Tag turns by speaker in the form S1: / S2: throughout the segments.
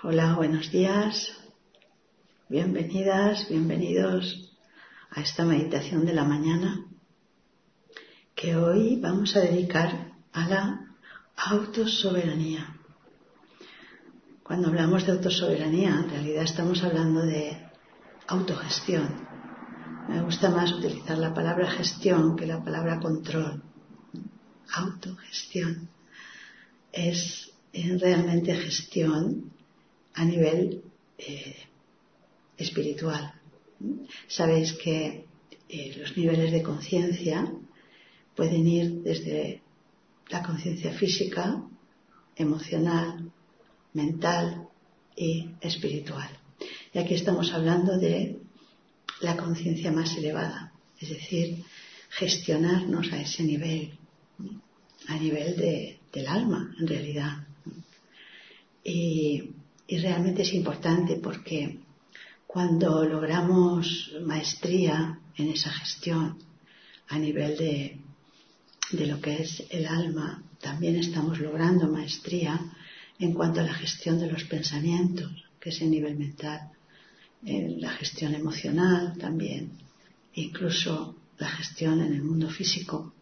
S1: Hola, buenos días, bienvenidas, bienvenidos a esta meditación de la mañana que hoy vamos a dedicar a la autosoberanía. Cuando hablamos de autosoberanía, en realidad estamos hablando de autogestión. Me gusta más utilizar la palabra gestión que la palabra control. Autogestión es realmente gestión a nivel espiritual. Sabéis que los niveles de conciencia pueden ir desde la conciencia física, emocional, mental y espiritual. Y aquí estamos hablando de la conciencia más elevada, es decir, gestionarnos a ese nivel, a nivel del alma, en realidad. Y realmente es importante porque cuando logramos maestría en esa gestión a nivel de lo que es el alma, también estamos logrando maestría en cuanto a la gestión de los pensamientos, que es el nivel mental, la gestión emocional también, incluso la gestión en el mundo físico.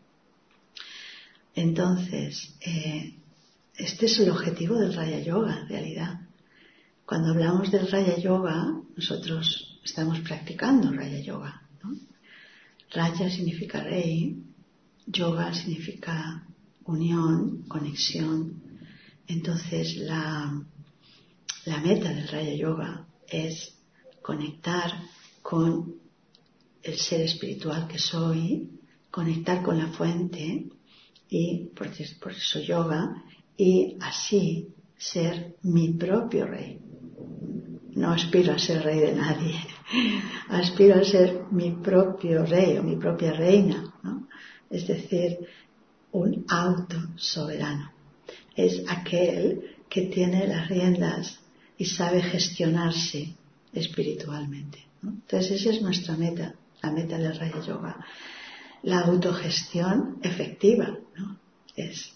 S1: Entonces, este es el objetivo del Raya Yoga, en realidad. Cuando hablamos del Raya Yoga, nosotros estamos practicando Raya Yoga, ¿no? Raya significa rey, yoga significa unión, conexión. Entonces, la meta del Raya Yoga es conectar con el ser espiritual que soy, conectar con la fuente, y por eso yoga, y así ser mi propio rey. No aspiro a ser rey de nadie, aspiro a ser mi propio rey o mi propia reina, ¿no? Es decir, un autosoberano. Es aquel que tiene las riendas y sabe gestionarse espiritualmente, ¿no? Entonces esa es nuestra meta, la meta del Raya Yoga. La autogestión efectiva, ¿no? Es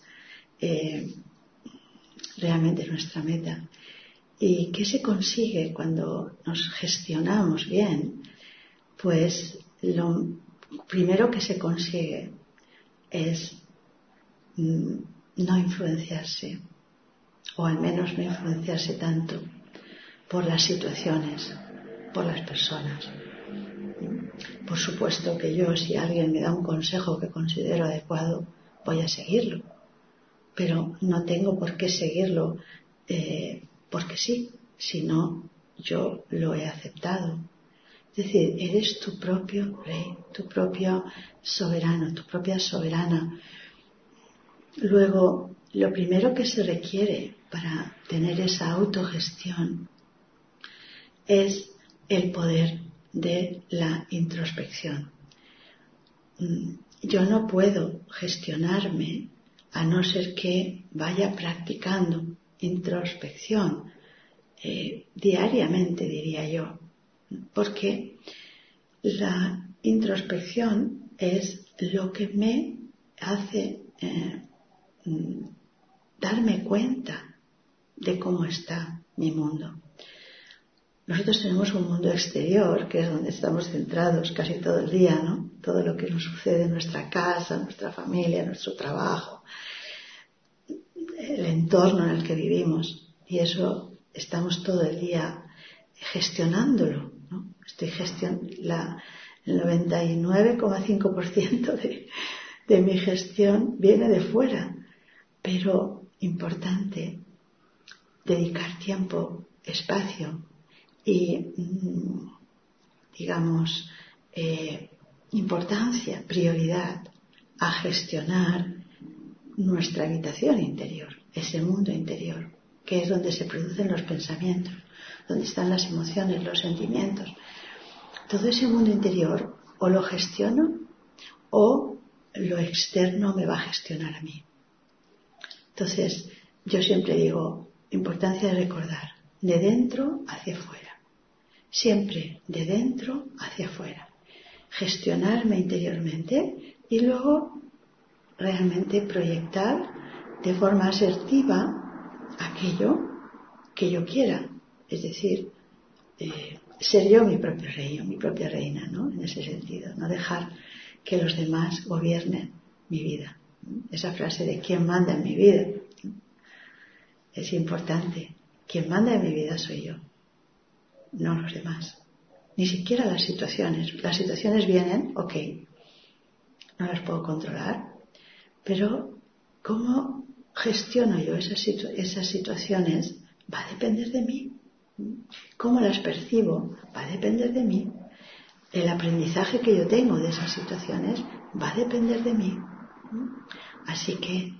S1: realmente nuestra meta. ¿Y qué se consigue cuando nos gestionamos bien? Pues lo primero que se consigue es no influenciarse, o al menos no influenciarse tanto por las situaciones, por las personas. Por supuesto que yo, si alguien me da un consejo que considero adecuado, voy a seguirlo, pero no tengo por qué seguirlo porque sí, sino yo lo he aceptado. Es decir, eres tu propio rey, tu propio soberano, tu propia soberana. Luego, lo primero que se requiere para tener esa autogestión es el poder de la introspección. Yo no puedo gestionarme a no ser que vaya practicando introspección diariamente, diría yo, porque la introspección es lo que me hace darme cuenta de cómo está mi mundo. Nosotros tenemos un mundo exterior, que es donde estamos centrados casi todo el día, ¿no? Todo lo que nos sucede en nuestra casa, nuestra familia, nuestro trabajo, el entorno en el que vivimos. Y eso estamos todo el día gestionándolo, ¿no? El 99,5% de mi gestión viene de fuera. Pero importante dedicar tiempo, espacio y, digamos, importancia, prioridad a gestionar nuestra habitación interior, ese mundo interior, que es donde se producen los pensamientos, donde están las emociones, los sentimientos. Todo ese mundo interior o lo gestiono o lo externo me va a gestionar a mí. Entonces, yo siempre digo, importancia de recordar, de dentro hacia afuera, siempre de dentro hacia afuera, gestionarme interiormente y luego realmente proyectar de forma asertiva aquello que yo quiera, Es decir, ser yo mi propio rey o mi propia reina, ¿no? En ese sentido, no dejar que los demás gobiernen mi vida. Esa frase de ¿quién manda en mi vida? Es importante. Quien manda en mi vida soy yo, no los demás. Ni siquiera las situaciones. Las situaciones vienen, ok, no las puedo controlar, pero cómo gestiono yo esas situaciones va a depender de mí. Cómo las percibo va a depender de mí. El aprendizaje que yo tengo de esas situaciones va a depender de mí. Así que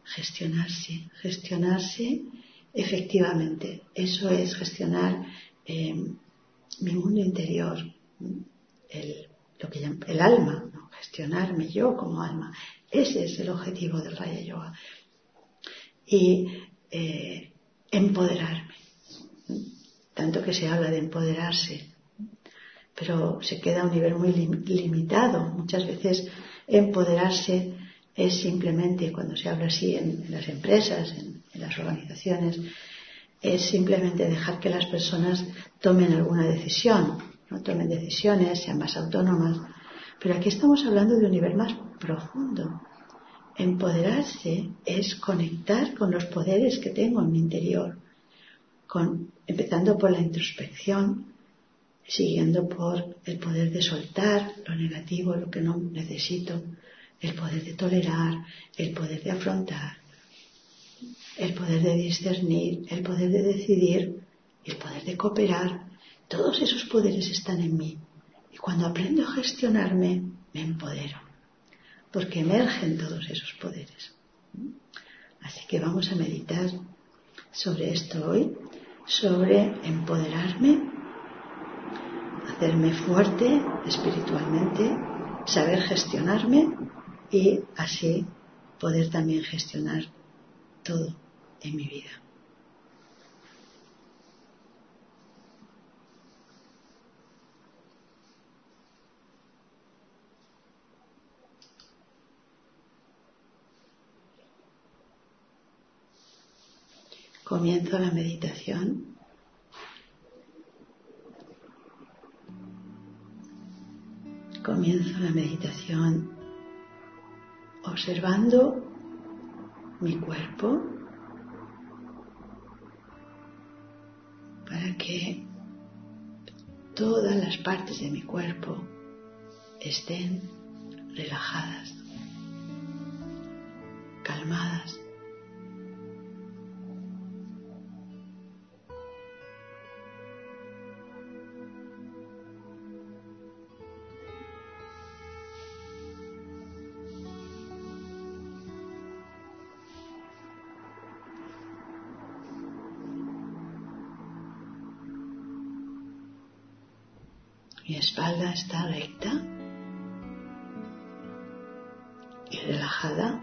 S1: gestionarse efectivamente. Eso es gestionar mi mundo interior, lo que llaman el alma, ¿no? Gestionarme yo como alma. Ese es el objetivo del Raya Yoga. Y empoderarme. Tanto que se habla de empoderarse, pero se queda a un nivel muy limitado. Muchas veces empoderarse es simplemente, cuando se habla así en las empresas, en las organizaciones, es simplemente dejar que las personas tomen alguna decisión, no tomen decisiones, sean más autónomas. Pero aquí estamos hablando de un nivel más profundo. Empoderarse es conectar con los poderes que tengo en mi interior, empezando por la introspección, siguiendo por el poder de soltar lo negativo, lo que no necesito, el poder de tolerar, el poder de afrontar, el poder de discernir, el poder de decidir, el poder de cooperar. Todos esos poderes están en mí. Y cuando aprendo a gestionarme, me empodero, porque emergen todos esos poderes. Así que vamos a meditar sobre esto hoy, sobre empoderarme, hacerme fuerte espiritualmente, saber gestionarme y así poder también gestionar todo en mi vida. Comienzo la meditación. Comienzo la meditación observando mi cuerpo para que todas las partes de mi cuerpo estén relajadas, calmadas. Mi espalda está recta y relajada.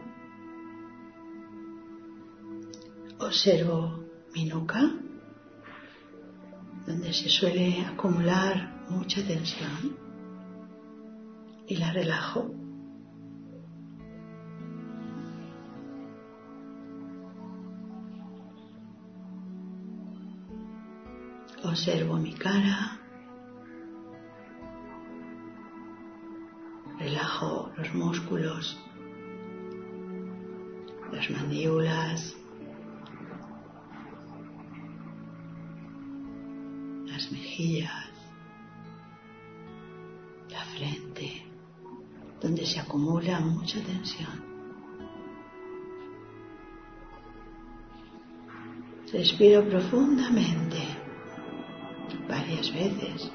S1: Observo mi nuca, donde se suele acumular mucha tensión, y la relajo. Observo mi cara, relajo los músculos, las mandíbulas, las mejillas, la frente, donde se acumula mucha tensión. Respiro profundamente varias veces.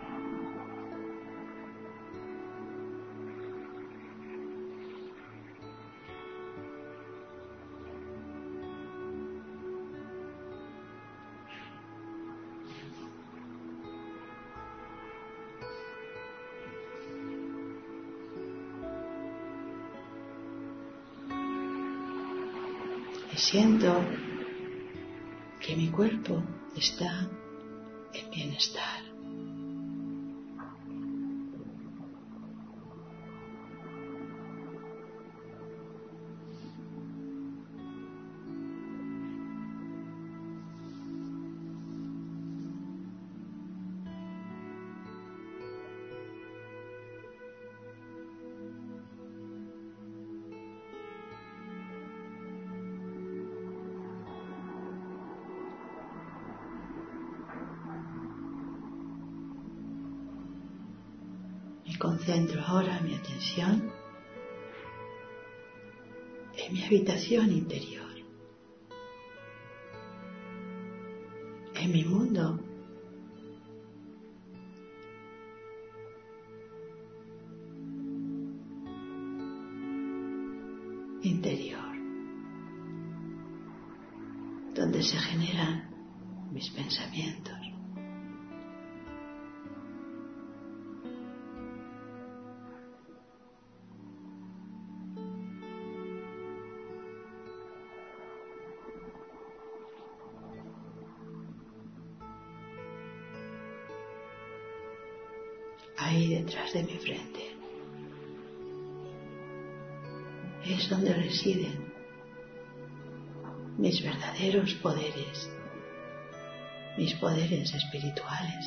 S1: Y siento que mi cuerpo está en bienestar. concentro ahora mi atención en mi habitación interior, en mi mundo interior, donde se generan mis pensamientos. Ahí detrás de mi frente es donde residen mis verdaderos poderes, mis poderes espirituales.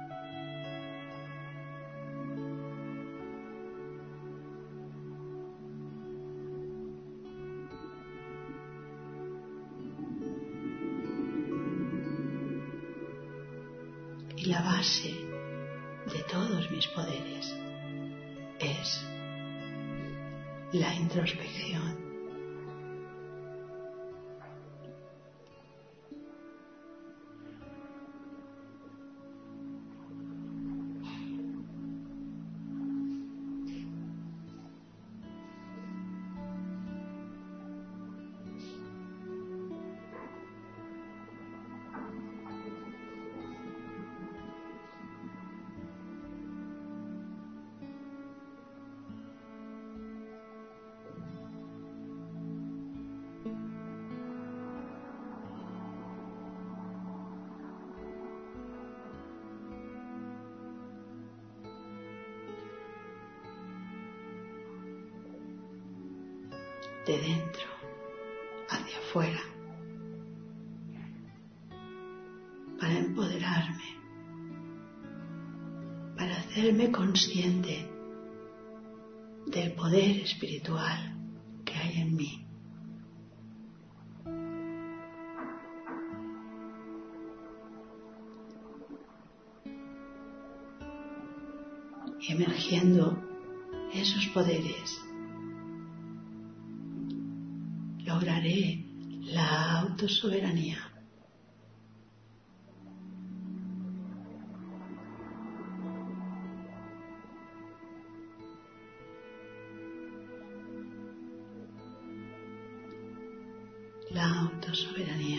S1: Y la base de todos mis poderes es la introspección. De dentro hacia afuera, para empoderarme, para hacerme consciente del poder espiritual que hay en mí. Y emergiendo esos poderes, lograré la autosoberanía. La autosoberanía.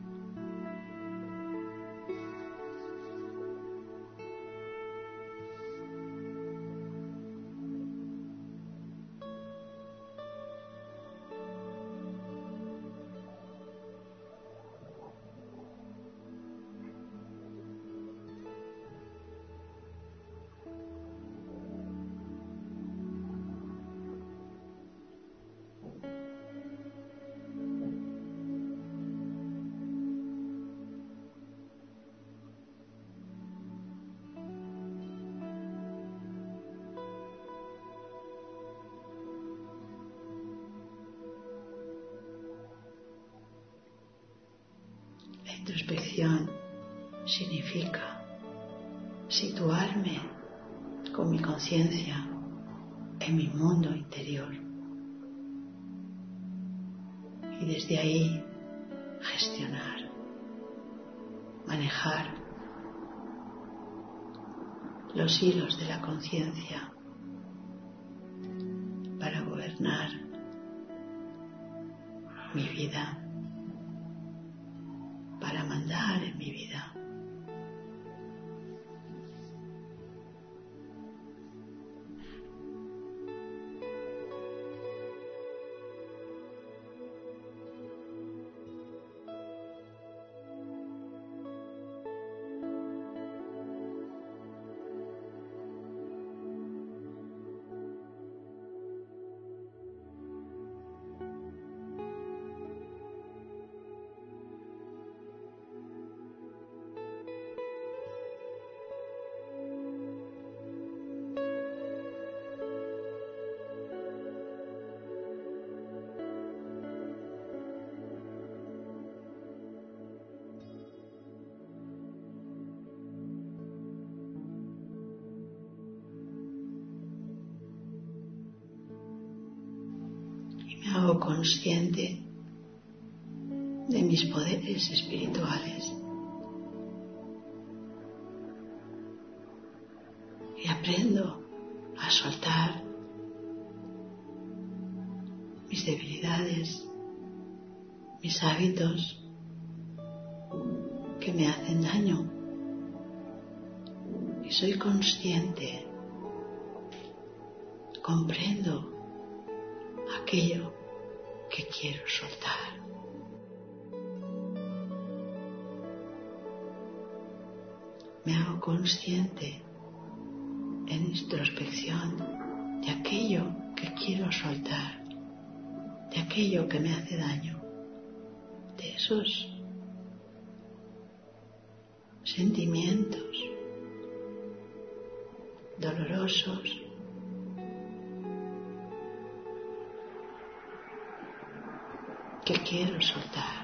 S1: La introspección significa situarme con mi conciencia en mi mundo interior y desde ahí gestionar, manejar los hilos de la conciencia para gobernar mi vida, para mandar en mi vida. consciente de mis poderes espirituales y aprendo a soltar mis debilidades, mis hábitos que me hacen daño, y soy consciente, comprendo aquello que quiero soltar. Me hago consciente en introspección de aquello que quiero soltar, de aquello que me hace daño, de esos sentimientos dolorosos que quiero soltar.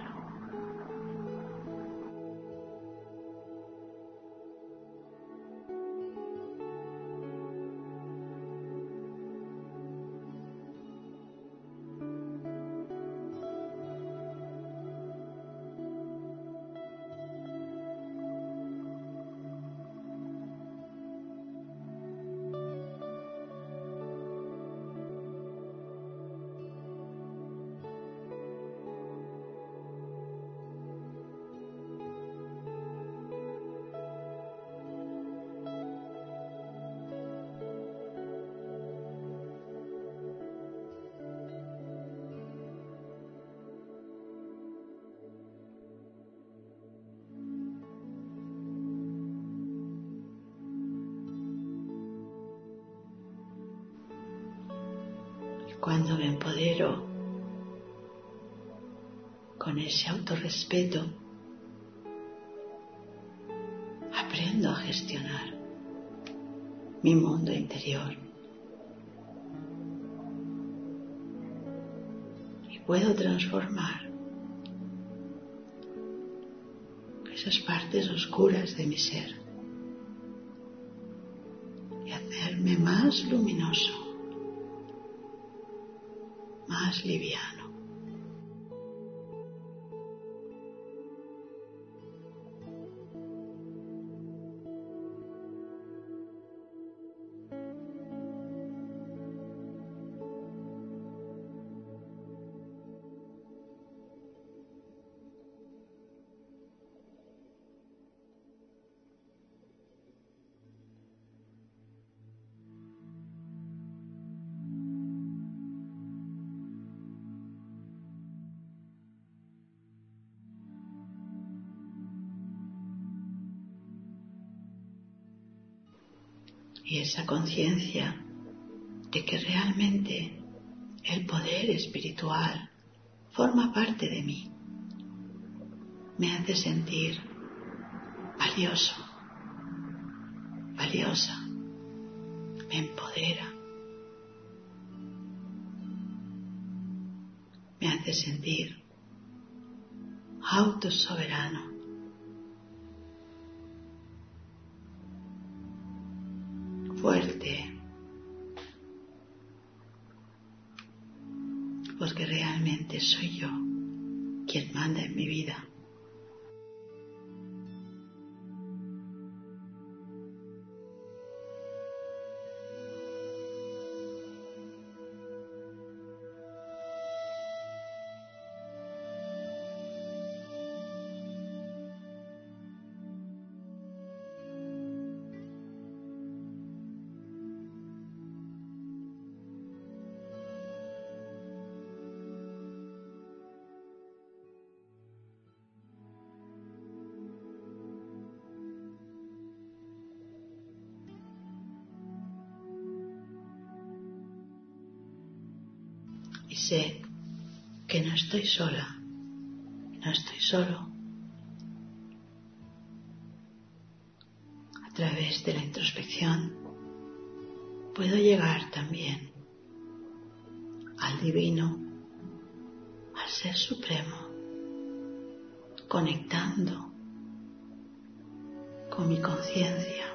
S1: Cuando me empodero con ese autorrespeto, aprendo a gestionar mi mundo interior y puedo transformar esas partes oscuras de mi ser y hacerme más luminoso, más liviano. Y esa conciencia de que realmente el poder espiritual forma parte de mí, me hace sentir valioso, valiosa, me empodera, me hace sentir autosoberano. Fuerte, porque realmente soy yo quien manda en mi vida. Y sé que no estoy sola, no estoy solo. A través de la introspección puedo llegar también al divino, al ser supremo, conectando con mi conciencia,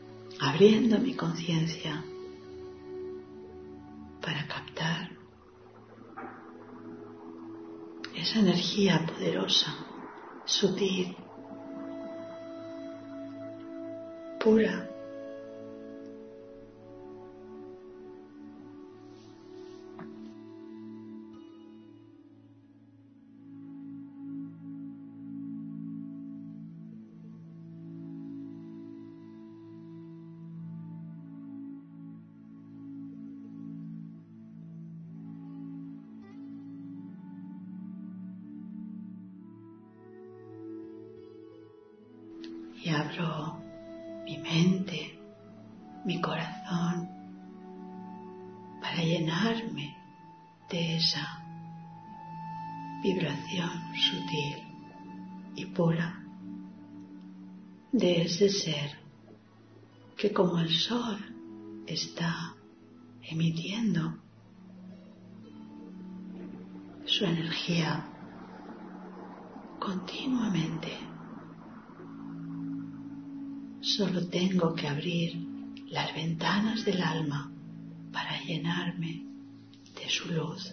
S1: abriendo mi conciencia para captar esa energía poderosa, sutil, pura. Y abro mi mente, mi corazón, para llenarme de esa vibración sutil y pura, de ese ser que como el sol está emitiendo su energía continuamente. Solo tengo que abrir las ventanas del alma para llenarme de su luz.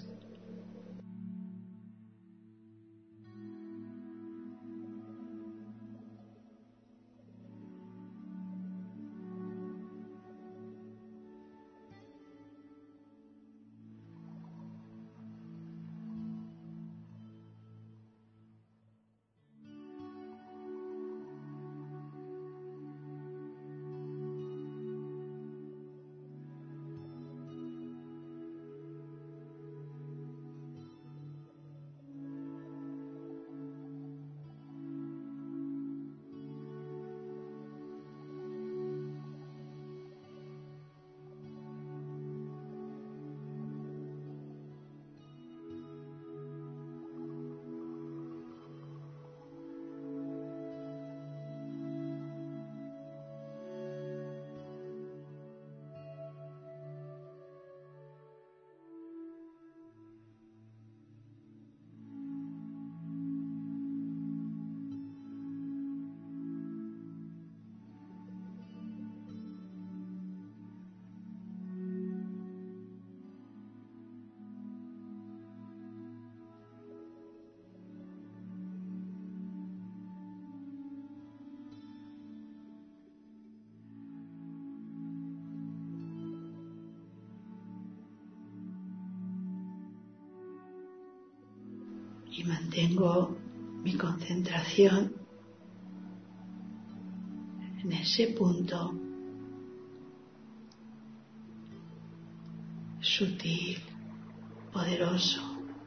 S1: Y mantengo mi concentración en ese punto sutil, poderoso,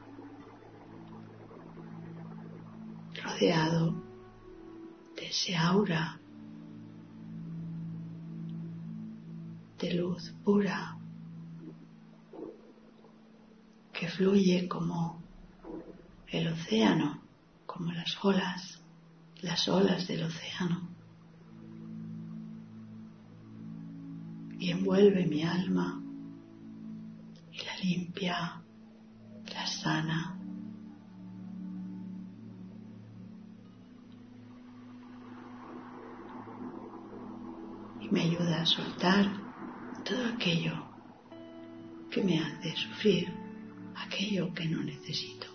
S1: rodeado de ese aura de luz pura que fluye como el océano, como las olas del océano, y envuelve mi alma y la limpia, la sana. Y me ayuda a soltar todo aquello que me hace sufrir, aquello que no necesito.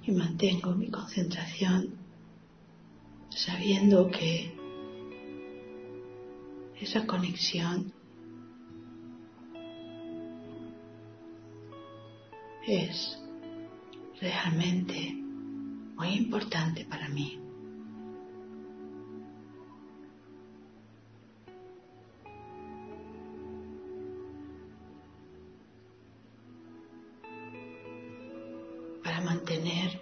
S1: Y mantengo mi concentración sabiendo que esa conexión es realmente muy importante para mí. Para mantener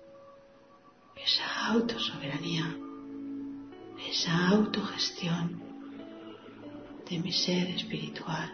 S1: esa autosoberanía, esa autogestión de mi ser espiritual.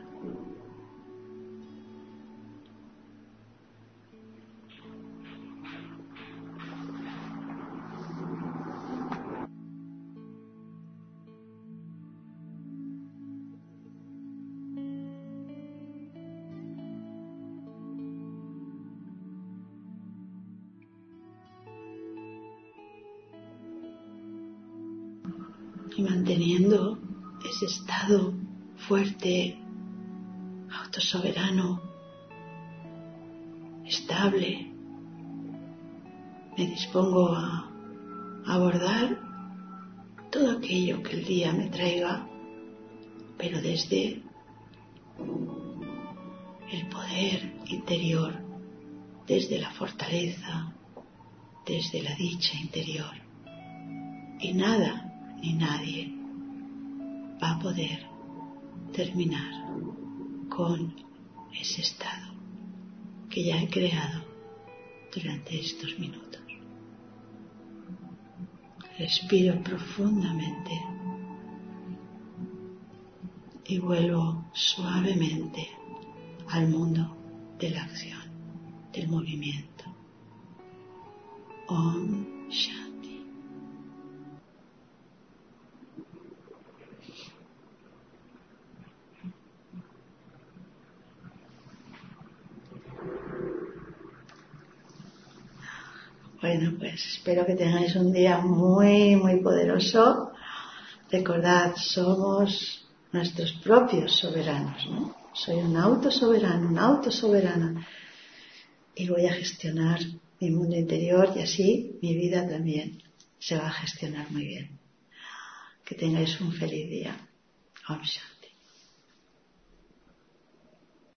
S1: Y manteniendo ese estado fuerte, autosoberano, estable, me dispongo a abordar todo aquello que el día me traiga, pero desde el poder interior, desde la fortaleza, desde la dicha interior. Y nada ni nadie va a poder terminar con ese estado que ya he creado durante estos minutos. Respiro profundamente y vuelvo suavemente al mundo de la acción, del movimiento. Om Shanti. Bueno, pues espero que tengáis un día muy, muy poderoso. Recordad, somos nuestros propios soberanos, ¿no? Soy un autosoberano, una autosoberana. Y voy a gestionar mi mundo interior y así mi vida también se va a gestionar muy bien. Que tengáis un feliz día. Om Shanti.